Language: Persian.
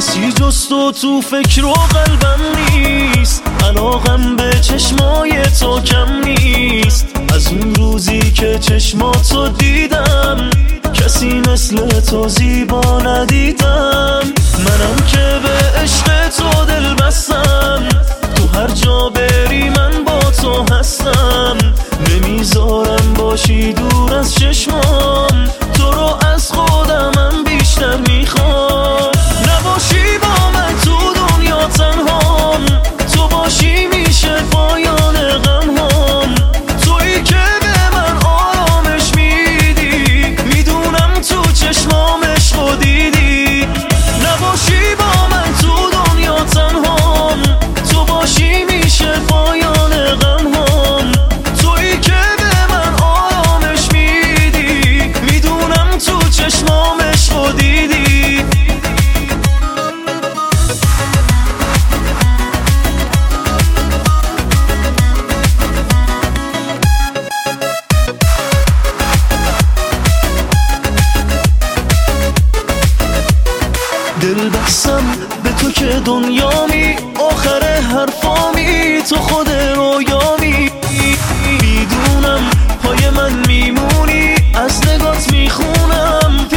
کسی جز تو فکر و قلبم نیست، علاقم به چشمای تو کم نیست. از اون روزی که چشماتو دیدم کسی مثل تو زیبا ندیدم. منم که به عشق تو دل بستم، تو هر جا بری من با تو هستم. نمیذارم باشی دور از چشمام، تو رو از خودمم بیشتر میخوام. نباشی با من تو دنیا تنهام، تو باشی میشه پایان غمهام. تویی که به من آرامش میدی، میدونم تو چشمام عشقو دیدی. نباشی با من تو دنیا تنهام، تو باشی میشه پایان غمهام. تویی که به من آرامش میدی، میدونم تو چشمام عشقو دیدی. دل بستم به تو که دنیامی، آخر حرفامی تو خود رویامی. میدونم پای من میمونی، از نگات میخونم